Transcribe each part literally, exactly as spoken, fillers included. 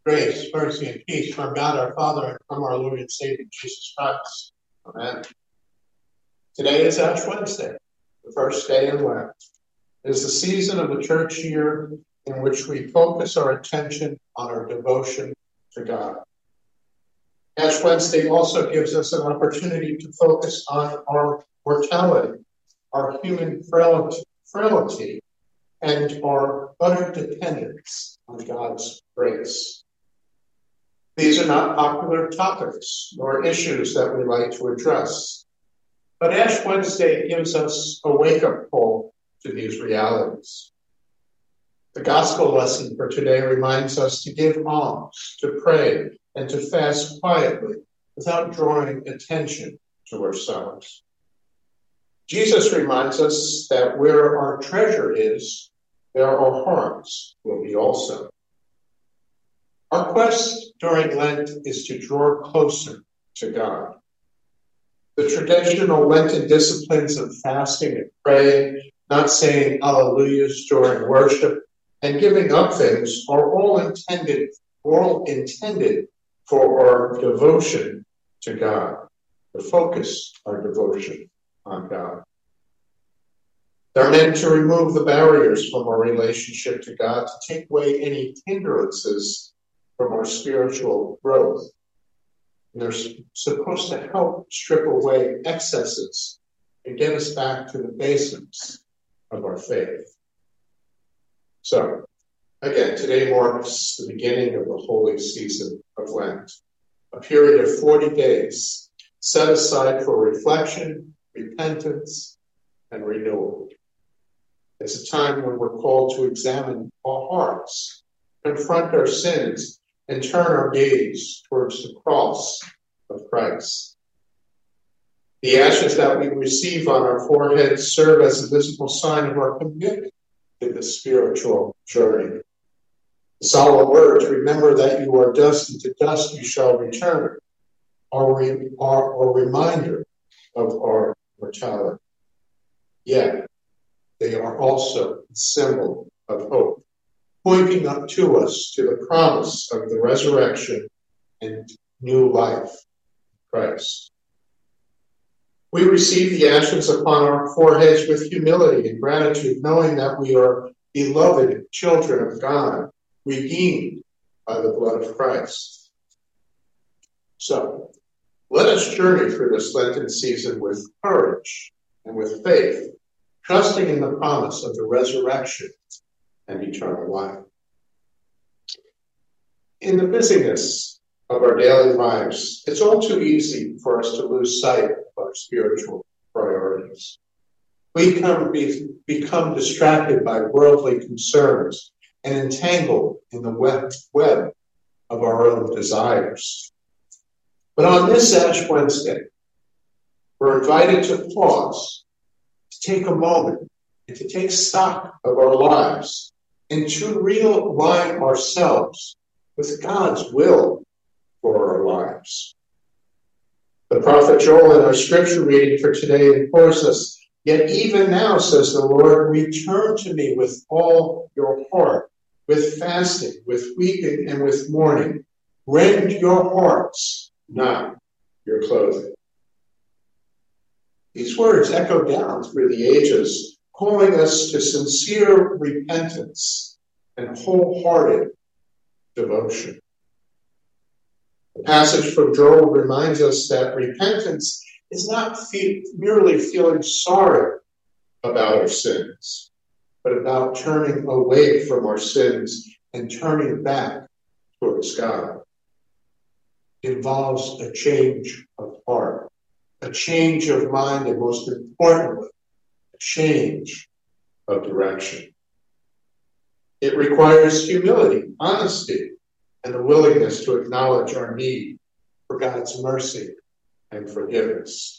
Grace, mercy, and peace from God our Father and from our Lord and Savior Jesus Christ. Amen. Today is Ash Wednesday, the first day in Lent. It is the season of the church year in which we focus our attention on our devotion to God. Ash Wednesday also gives us an opportunity to focus on our mortality, our human frailty, and our utter dependence on God's grace. These are not popular topics nor issues that we like to address, but Ash Wednesday gives us a wake-up call to these realities. The gospel lesson for today reminds us to give alms, to pray, and to fast quietly without drawing attention to ourselves. Jesus reminds us that where our treasure is, there our hearts will be also. Our quest during Lent is to draw closer to God. The traditional Lenten disciplines of fasting and praying, not saying alleluias during worship, and giving up things are all intended, all intended for our devotion to God, to focus our devotion on God. They're meant to remove the barriers from our relationship to God, to take away any hindrances from our spiritual growth. And they're supposed to help strip away excesses and get us back to the basics of our faith. So, again, today marks the beginning of the holy season of Lent, a period of forty days set aside for reflection, repentance, and renewal. It's a time when we're called to examine our hearts, confront our sins, and turn our gaze towards the cross of Christ. The ashes that we receive on our foreheads serve as a visible sign of our commitment to the spiritual journey. The solemn words, remember that you are dust, and to dust you shall return, are, re- are a reminder of our mortality. Yet, they are also a symbol of hope, pointing up to us to the promise of the resurrection and new life in Christ. We receive the ashes upon our foreheads with humility and gratitude, knowing that we are beloved children of God, redeemed by the blood of Christ. So, let us journey through this Lenten season with courage and with faith, trusting in the promise of the resurrection and eternal life. In the busyness of our daily lives, it's all too easy for us to lose sight of our spiritual priorities. We become, be, become distracted by worldly concerns and entangled in the web, web of our own desires. But on this Ash Wednesday, we're invited to pause, to take a moment, and to take stock of our lives, and to realign ourselves with God's will for our lives. The prophet Joel in our scripture reading for today informs us, yet even now, says the Lord, return to me with all your heart, with fasting, with weeping, and with mourning. Rend your hearts, not your clothing. These words echo down through the ages, calling us to sincere repentance and wholehearted devotion. The passage from Joel reminds us that repentance is not fe- merely feeling sorry about our sins, but about turning away from our sins and turning back towards God. It involves a change of heart, a change of mind, and most importantly, a change of direction. It requires humility, honesty, and the willingness to acknowledge our need for God's mercy and forgiveness.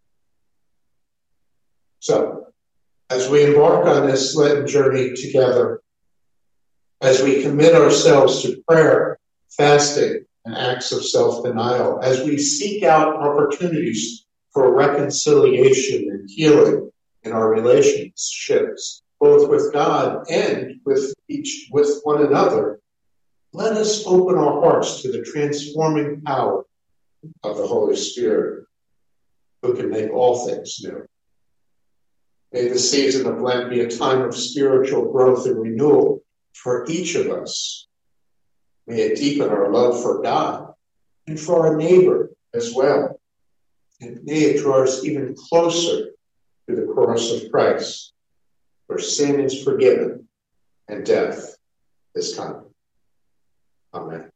So, as we embark on this Lenten journey together, as we commit ourselves to prayer, fasting, and acts of self-denial, as we seek out opportunities for reconciliation and healing in our relationships, both with God and with each with one another, let us open our hearts to the transforming power of the Holy Spirit, who can make all things new. May the season of Lent be a time of spiritual growth and renewal for each of us. May it deepen our love for God and for our neighbor as well. And may it draw us even closer to the cross of Christ, where sin is forgiven and death is conquered. Amen.